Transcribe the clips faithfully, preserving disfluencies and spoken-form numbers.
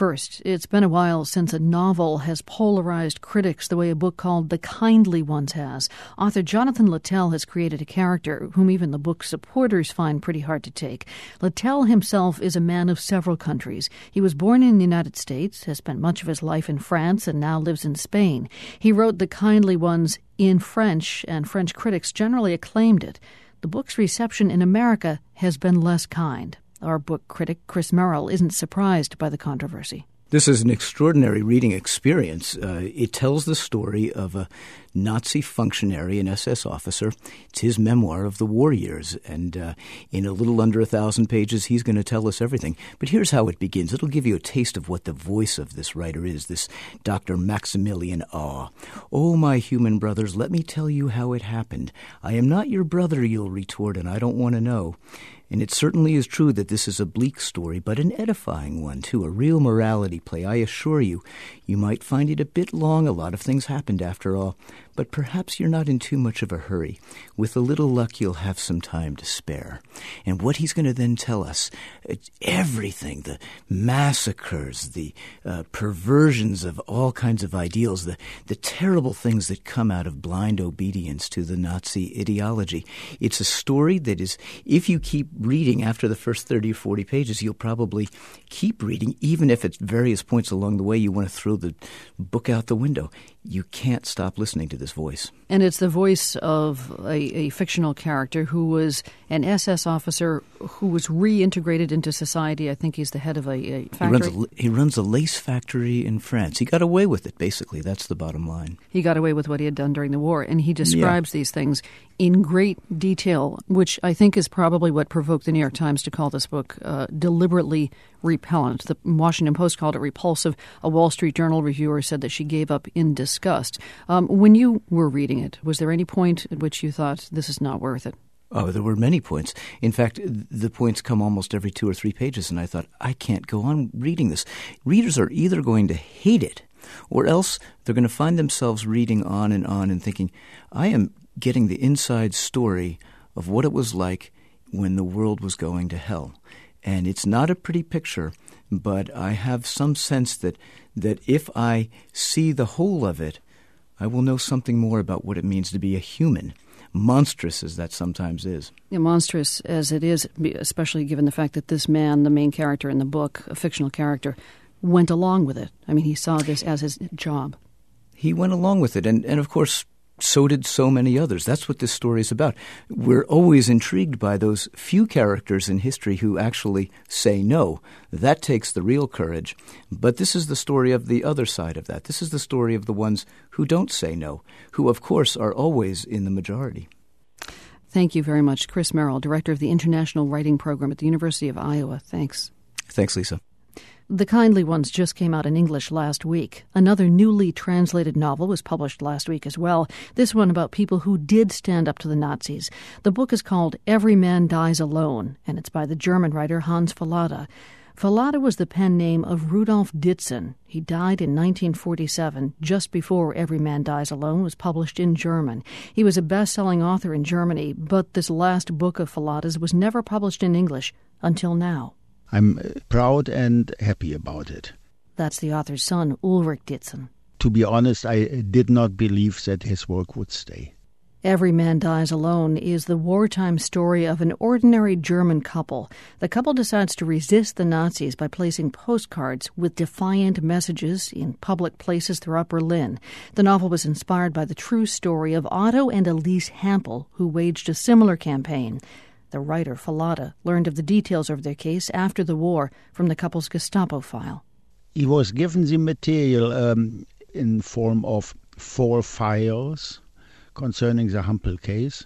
First, it's been a while since a novel has polarized critics the way a book called The Kindly Ones has. Author Jonathan Littell has created a character whom even the book's supporters find pretty hard to take. Littell himself is a man of several countries. He was born in the United States, has spent much of his life in France, and now lives in Spain. He wrote The Kindly Ones in French, and French critics generally acclaimed it. The book's reception in America has been less kind. Our book critic, Chris Merrill, isn't surprised by the controversy. This is an extraordinary reading experience. Uh, it tells the story of a Nazi functionary, an S S officer. It's his memoir of the war years, and uh, in a little under a thousand pages, he's going to tell us everything. But here's how it begins. It'll give you a taste of what the voice of this writer is, this Doctor Maximilian Awe. "Oh, my human brothers, let me tell you how it happened. I am not your brother," you'll retort, "and I don't want to know." And it certainly is true that this is a bleak story, but an edifying one, too, a real morality play. I assure you, you might find it a bit long. A lot of things happened after all, but perhaps you're not in too much of a hurry. With a little luck, you'll have some time to spare. And what he's going to then tell us, everything, the massacres, the uh, perversions of all kinds of ideals, the, the terrible things that come out of blind obedience to the Nazi ideology. It's a story that is, if you keep reading after the first thirty or forty pages, you'll probably keep reading, even if at various points along the way you want to throw the book out the window. You can't stop listening to this voice. And it's the voice of a, a fictional character who was an S S officer who was reintegrated into society. I think he's the head of a, a factory. He runs a, he runs a lace factory in France. He got away with it, basically. That's the bottom line. He got away with what he had done during the war, and he describes yeah. these things in great detail, which I think is probably what provoked the New York Times to call this book uh, deliberately repellent. The Washington Post called it repulsive. A Wall Street Journal reviewer said that she gave up in disgust. Um, when you were reading it, was there any point at which you thought this is not worth it? Oh, there were many points. In fact, the points come almost every two or three pages, and I thought, I can't go on reading this. Readers are either going to hate it, or else they're going to find themselves reading on and on and thinking, I am getting the inside story of what it was like when the world was going to hell. And it's not a pretty picture, but I have some sense that that if I see the whole of it, I will know something more about what it means to be a human, monstrous as that sometimes is. Yeah, monstrous as it is, especially given the fact that this man, the main character in the book, a fictional character, went along with it. I mean, he saw this as his job. He went along with it, and, and of course, so did so many others. That's what this story is about. We're always intrigued by those few characters in history who actually say no. That takes the real courage. But this is the story of the other side of that. This is the story of the ones who don't say no, who, of course, are always in the majority. Thank you very much. Chris Merrill, Director of the International Writing Program at the University of Iowa. Thanks. Thanks, Lisa. The Kindly Ones just came out in English last week. Another newly translated novel was published last week as well, this one about people who did stand up to the Nazis. The book is called Every Man Dies Alone, and it's by the German writer Hans Fallada. Fallada was the pen name of Rudolf Ditzen. He died in nineteen forty-seven, just before Every Man Dies Alone was published in German. He was a best-selling author in Germany, but this last book of Fallada's was never published in English until now. I'm proud and happy about it. That's the author's son, Ulrich Ditzen. To be honest, I did not believe that his work would stay. Every Man Dies Alone is the wartime story of an ordinary German couple. The couple decides to resist the Nazis by placing postcards with defiant messages in public places throughout Berlin. The novel was inspired by the true story of Otto and Elise Hampel, who waged a similar campaign. The writer, Fallada, learned of the details of their case after the war from the couple's Gestapo file. He was given the material um, in form of four files concerning the Hampel case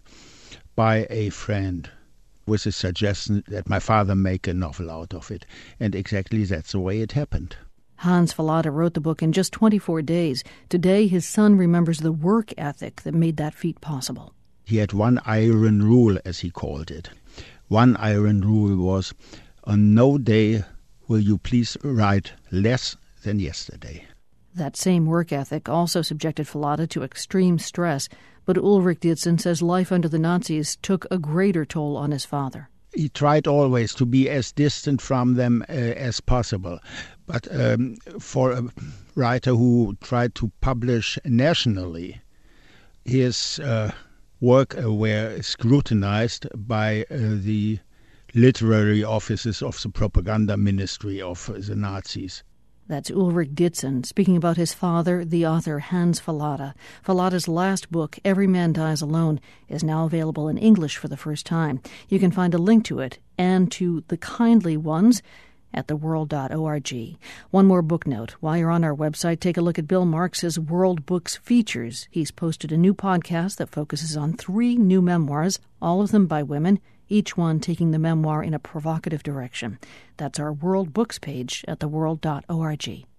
by a friend with a suggestion that my father make a novel out of it. And exactly that's the way it happened. Hans Fallada wrote the book in just twenty-four days. Today, his son remembers the work ethic that made that feat possible. He had one iron rule, as he called it. One iron rule was, on no day will you please write less than yesterday. That same work ethic also subjected Fallada to extreme stress, but Ulrich Ditzen says life under the Nazis took a greater toll on his father. he tried always to be as distant from them uh, as possible. But um, for a writer who tried to publish nationally, his uh, work uh, were scrutinized by uh, the literary offices of the propaganda ministry of uh, the Nazis. That's Ulrich Ditzen speaking about his father, the author Hans Fallada. Fallada's last book, Every Man Dies Alone, is now available in English for the first time. You can find a link to it and to The Kindly Ones at the world dot org. One more book note. While you're on our website, take a look at Bill Marx's World Books Features. He's posted a new podcast that focuses on three new memoirs, all of them by women, each one taking the memoir in a provocative direction. That's our World Books page at the world dot org.